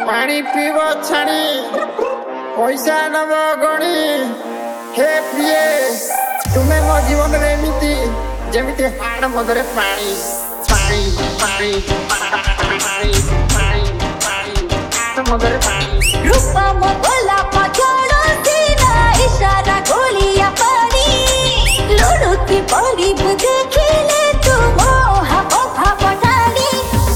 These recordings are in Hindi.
पानी पीव छाणी पैसा नब गणी हे प्रिय तुम्हें मो जीवन रे एमिति जेमिति हाड़ मदरे पानी पानी पानी पानी पानी हाड़ मदरे पानी रूपा मो बोला पछाड़ो सीना इशारा गोलियां पानी लुड़ुती परी देखिले तू मोहा ओफा पटानी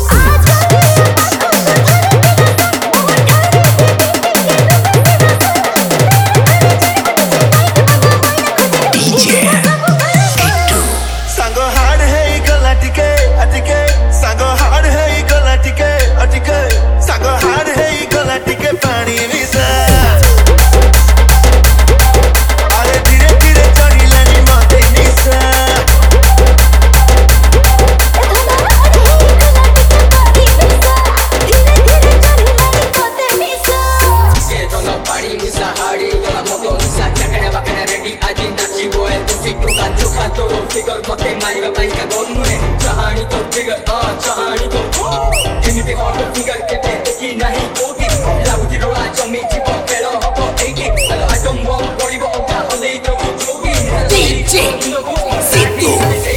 फिगर मते मारिबा पाई का गोनुए चाहानी तो फिगर चाहानी तो एमिते कोन फिगर के देखि नाही कोठी लाउटी रोला जमी जीव पेलो हबो एकी आइटम बम करिबो ओका होले तो जोगी डीजे सिद्धू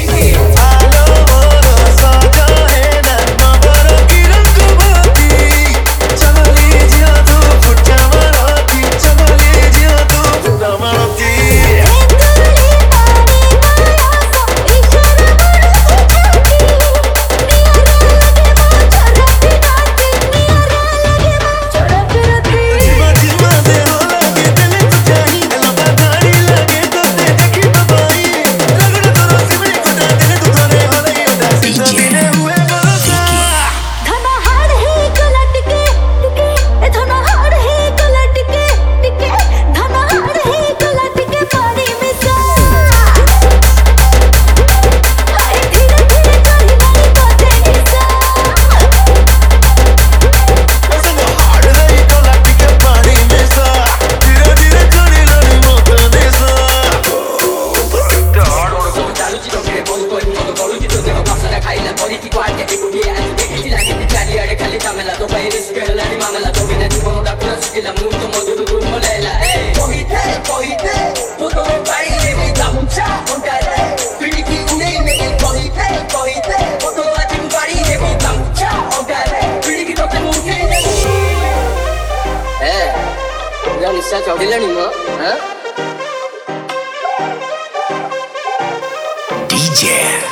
निशा चढ़िलानी मो डीजे